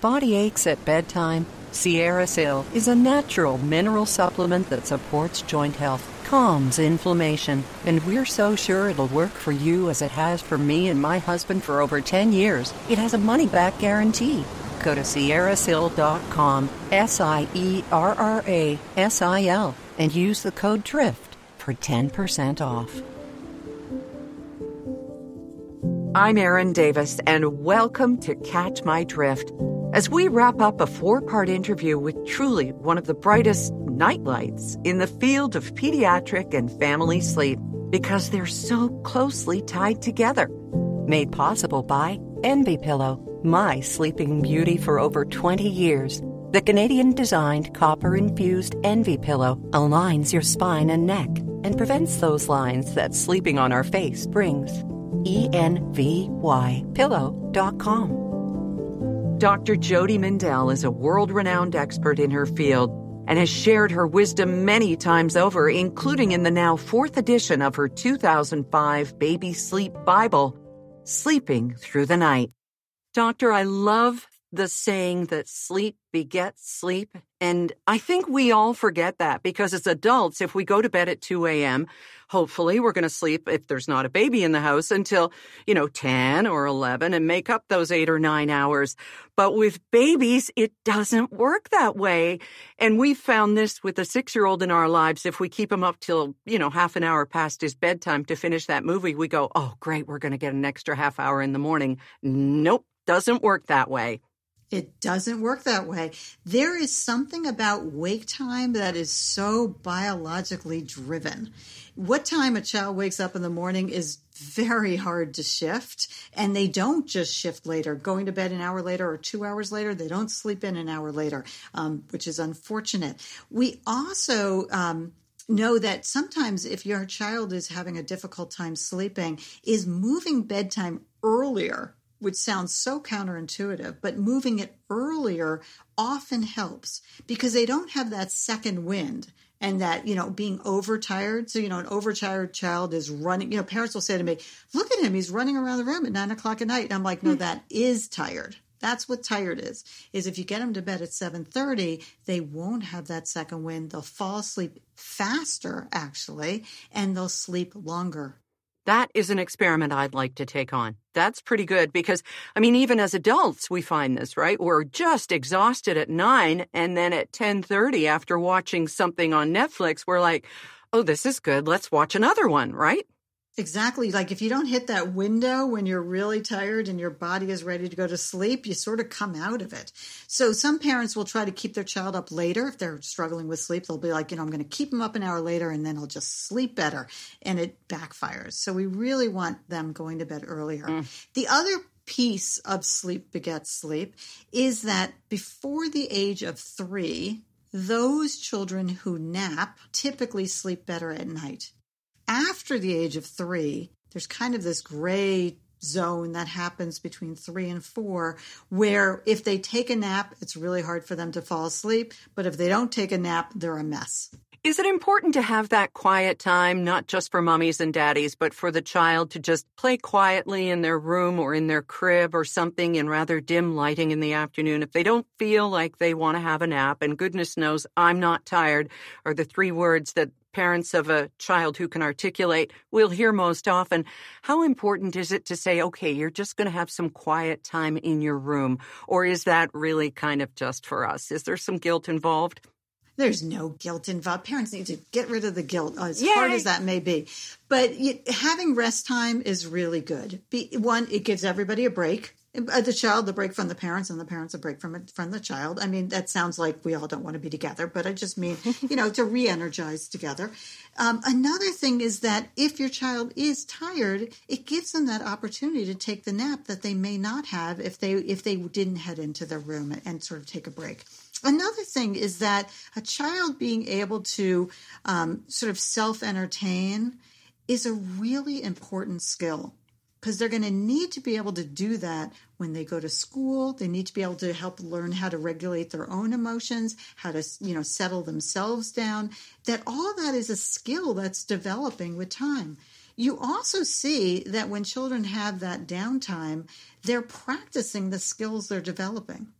body aches at bedtime? Sierra Sil is a natural mineral supplement that supports joint health, calms inflammation, and we're so sure it'll work for you as it has for me and my husband for over 10 years. It has a money-back guarantee. Go to sierrasil.com, SIERRASIL, and use the code DRIFT for 10% off. I'm Erin Davis, and welcome to Catch My Drift. As we wrap up a 4-part interview with truly one of the brightest nightlights in the field of pediatric and family sleep, because they're so closely tied together. Made possible by Envy Pillow, my sleeping beauty for over 20 years. The Canadian-designed copper-infused Envy Pillow aligns your spine and neck and prevents those lines that sleeping on our face brings. ENVYpillow.com. Dr. Jody Mindell is a world-renowned expert in her field and has shared her wisdom many times over, including in the now 4th edition of her 2005 Baby Sleep Bible, Sleeping Through the Night. Doctor, I love the saying that sleep begets sleep. And I think we all forget that because as adults, if we go to bed at 2 a.m., hopefully we're going to sleep, if there's not a baby in the house, until, 10 or 11 and make up those 8 or 9 hours. But with babies, it doesn't work that way. And we've found this with a 6-year-old in our lives. If we keep him up till, half an hour past his bedtime to finish that movie, we go, oh, great, we're going to get an extra half hour in the morning. Nope, doesn't work that way. It doesn't work that way. There is something about wake time that is so biologically driven. What time a child wakes up in the morning is very hard to shift, and they don't just shift later, going to bed an hour later or 2 hours later. They don't sleep in an hour later, which is unfortunate. We also know that sometimes if your child is having a difficult time sleeping, is moving bedtime earlier, which sounds so counterintuitive, but moving it earlier often helps because they don't have that second wind and that, being overtired. So, an overtired child is running, parents will say to me, look at him, he's running around the room at 9 o'clock at night. And I'm like, no, that is tired. That's what tired is if you get them to bed at 7:30, they won't have that second wind. They'll fall asleep faster, actually, and they'll sleep longer. That is an experiment I'd like to take on. That's pretty good because, even as adults, we find this, right? We're just exhausted at 9, and then at 10:30 after watching something on Netflix, we're like, oh, this is good. Let's watch another one, right? Exactly. Like if you don't hit that window when you're really tired and your body is ready to go to sleep, you sort of come out of it. So some parents will try to keep their child up later. If they're struggling with sleep, they'll be like, I'm going to keep them up an hour later and then I'll just sleep better. And it backfires. So we really want them going to bed earlier. The other piece of sleep begets sleep is that before the age of 3, those children who nap typically sleep better at night. After the age of 3, there's kind of this gray zone that happens between 3 and 4, where if they take a nap, it's really hard for them to fall asleep. But if they don't take a nap, they're a mess. Is it important to have that quiet time, not just for mummies and daddies, but for the child to just play quietly in their room or in their crib or something in rather dim lighting in the afternoon if they don't feel like they want to have a nap? And goodness knows, I'm not tired are the 3 words that parents of a child who can articulate will hear most often. How important is it to say, okay, you're just going to have some quiet time in your room? Or is that really kind of just for us? Is there some guilt involved? There's no guilt involved. Parents need to get rid of the guilt, as hard as that may be. But having rest time is really good. One, it gives everybody a break. The child a break from the parents, and the parents a break from the child. That sounds like we all don't want to be together, but I just mean, to re-energize together. Another thing is that if your child is tired, it gives them that opportunity to take the nap that they may not have if they didn't head into their room and sort of take a break. Another thing is that a child being able to sort of self-entertain is a really important skill, because they're going to need to be able to do that when they go to school. They need to be able to help learn how to regulate their own emotions, how to, settle themselves down. That all that is a skill that's developing with time. You also see that when children have that downtime, they're practicing the skills they're developing.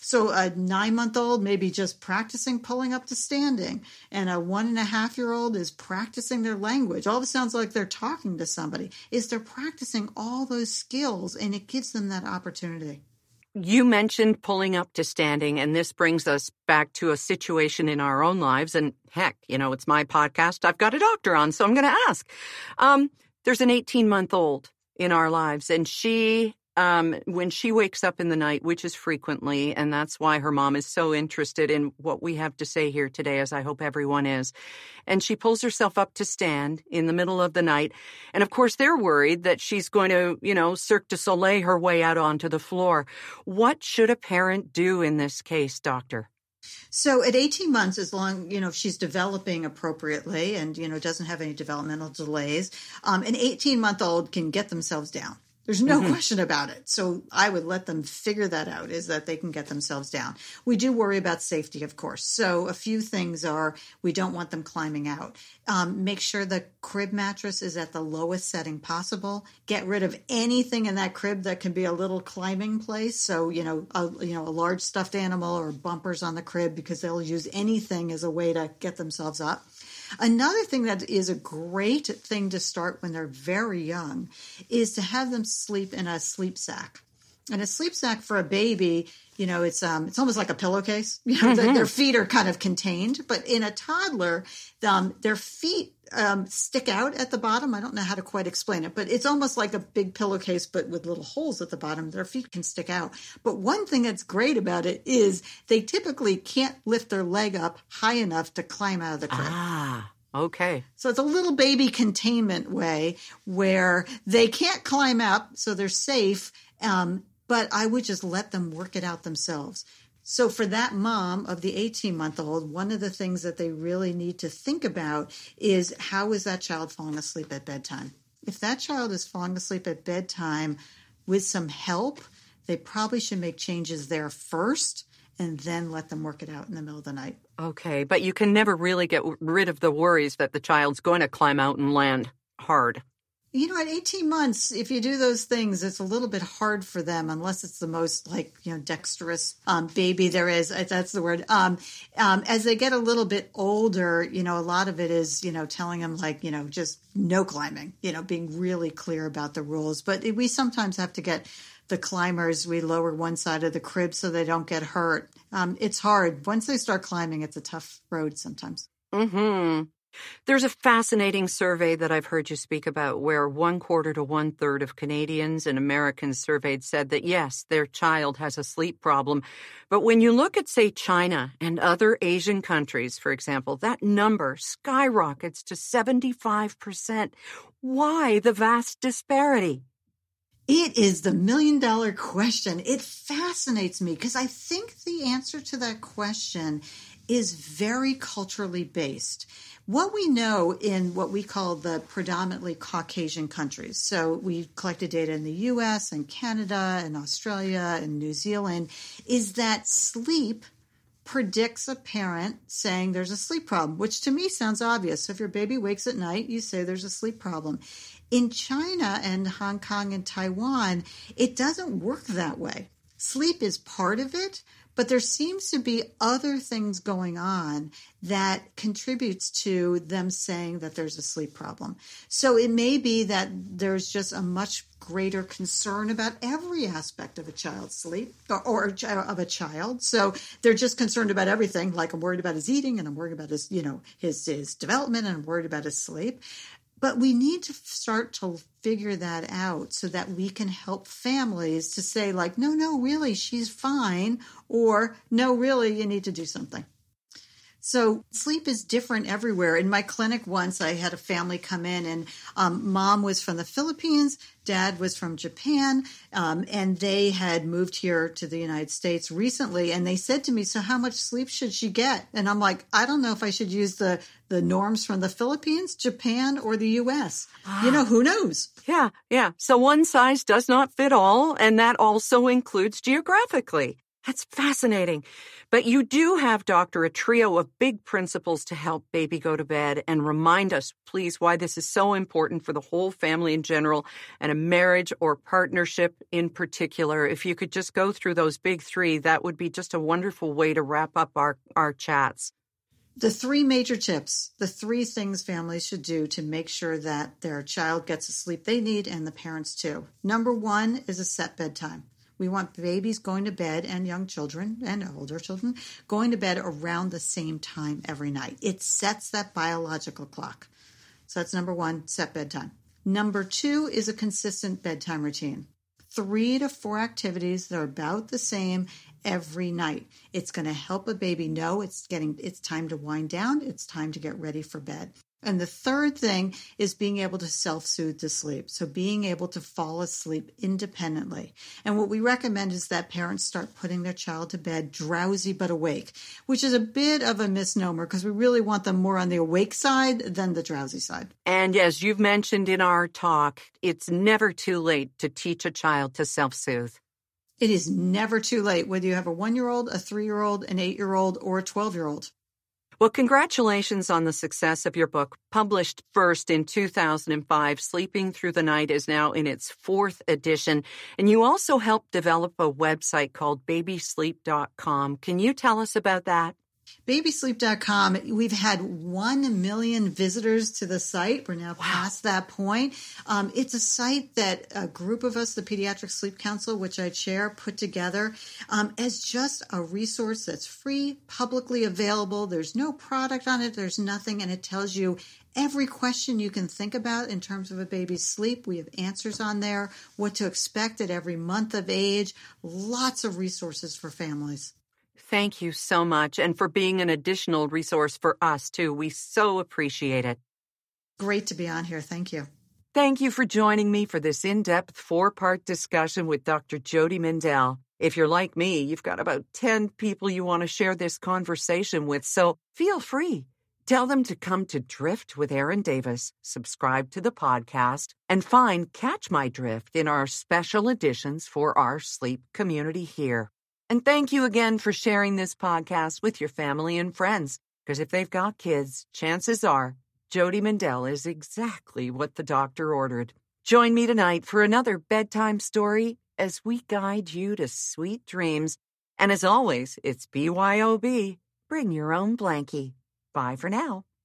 So a 9-month-old may be just practicing pulling up to standing, and a 1.5-year-old is practicing their language. All of it sounds like they're talking to somebody. They're practicing all those skills, and it gives them that opportunity. You mentioned pulling up to standing, and this brings us back to a situation in our own lives. And heck, it's my podcast. I've got a doctor on, so I'm going to ask. There's an 18-month-old in our lives, and she, when she wakes up in the night, which is frequently, and that's why her mom is so interested in what we have to say here today, as I hope everyone is, and she pulls herself up to stand in the middle of the night. And of course, they're worried that she's going to, Cirque du Soleil her way out onto the floor. What should a parent do in this case, doctor? So at 18 months, as long, if she's developing appropriately and, doesn't have any developmental delays, an 18-month-old can get themselves down. There's no question about it. So I would let them figure that out, is that they can get themselves down. We do worry about safety, of course. So a few things are, we don't want them climbing out. Make sure the crib mattress is at the lowest setting possible. Get rid of anything in that crib that can be a little climbing place. So, a large stuffed animal or bumpers on the crib, because they'll use anything as a way to get themselves up. Another thing that is a great thing to start when they're very young is to have them sleep in a sleep sack. And a sleep sack for a baby, it's almost like a pillowcase. Their feet are kind of contained. But in a toddler, their feet stick out at the bottom. I don't know how to quite explain it, but it's almost like a big pillowcase, but with little holes at the bottom. Their feet can stick out. But one thing that's great about it is they typically can't lift their leg up high enough to climb out of the crib. Ah, okay. So it's a little baby containment way where they can't climb up, so they're safe, but I would just let them work it out themselves. So for that mom of the 18-month-old, one of the things that they really need to think about is, how is that child falling asleep at bedtime? If that child is falling asleep at bedtime with some help, they probably should make changes there first and then let them work it out in the middle of the night. Okay, but you can never really get rid of the worries that the child's going to climb out and land hard. At 18 months, if you do those things, it's a little bit hard for them, unless it's the most dexterous baby there is. That's the word. As they get a little bit older, a lot of it is, telling them just no climbing, being really clear about the rules. But we sometimes have to get the climbers, we lower one side of the crib so they don't get hurt. It's hard. Once they start climbing, it's a tough road sometimes. Mm-hmm. There's a fascinating survey that I've heard you speak about where 1/4 to 1/3 of Canadians and Americans surveyed said that, yes, their child has a sleep problem. But when you look at, say, China and other Asian countries, for example, that number skyrockets to 75%. Why the vast disparity? It is the $1 million question. It fascinates me because I think the answer to that question is very culturally based. What we know in what we call the predominantly Caucasian countries, so we collected data in the U.S. and Canada and Australia and New Zealand, is that sleep predicts a parent saying there's a sleep problem, which to me sounds obvious. So if your baby wakes at night, you say there's a sleep problem. In China and Hong Kong and Taiwan, it doesn't work that way. Sleep is part of it, but there seems to be other things going on that contributes to them saying that there's a sleep problem. So it may be that there's just a much greater concern about every aspect of a child's sleep or of a child. So they're just concerned about everything. Like, I'm worried about his eating, and I'm worried about his, his development, and I'm worried about his sleep. But we need to start to figure that out so that we can help families to say, like, no, really, she's fine, or no, really, you need to do something. So sleep is different everywhere. In my clinic once, I had a family come in, and mom was from the Philippines, dad was from Japan, and they had moved here to the United States recently. And they said to me, so how much sleep should she get? And I'm like, I don't know if I should use the norms from the Philippines, Japan, or the U.S. Who knows? Yeah. So one size does not fit all, and that also includes geographically. That's fascinating. But you do have, Doctor, a trio of big principles to help baby go to bed and remind us, please, why this is so important for the whole family in general and a marriage or partnership in particular. If you could just go through those big three, that would be just a wonderful way to wrap up our chats. The three major tips, the three things families should do to make sure that their child gets the sleep they need and the parents too. Number one is a set bedtime. We want babies going to bed and young children and older children going to bed around the same time every night. It sets that biological clock. So that's number one, set bedtime. Number two is a consistent bedtime routine. 3 to 4 activities that are about the same every night. It's going to help a baby know it's time to wind down. It's time to get ready for bed. And the third thing is being able to self-soothe to sleep. So being able to fall asleep independently. And what we recommend is that parents start putting their child to bed drowsy but awake, which is a bit of a misnomer because we really want them more on the awake side than the drowsy side. And as you've mentioned in our talk, it's never too late to teach a child to self-soothe. It is never too late, whether you have a 1-year-old, a 3-year-old, an 8-year-old, or a 12-year-old. Well, congratulations on the success of your book. Published first in 2005, Sleeping Through the Night is now in its 4th edition. And you also helped develop a website called babysleep.com. Can you tell us about that? Babysleep.com, we've had 1 million visitors to the site. We're now past that point. It's a site that a group of us, the Pediatric Sleep Council, which I chair, put together as just a resource that's free, publicly available. There's no product on it. There's nothing. And it tells you every question you can think about in terms of a baby's sleep. We have answers on there, what to expect at every month of age, lots of resources for families. Thank you so much, and for being an additional resource for us, too. We so appreciate it. Great to be on here. Thank you. Thank you for joining me for this in-depth 4-part discussion with Dr. Jody Mindell. If you're like me, you've got about 10 people you want to share this conversation with, so feel free. Tell them to come to Drift with Erin Davis, subscribe to the podcast, and find Catch My Drift in our special editions for our sleep community here. And thank you again for sharing this podcast with your family and friends, because if they've got kids, chances are Jody Mindell is exactly what the doctor ordered. Join me tonight for another bedtime story as we guide you to sweet dreams. And as always, it's BYOB. Bring your own blankie. Bye for now.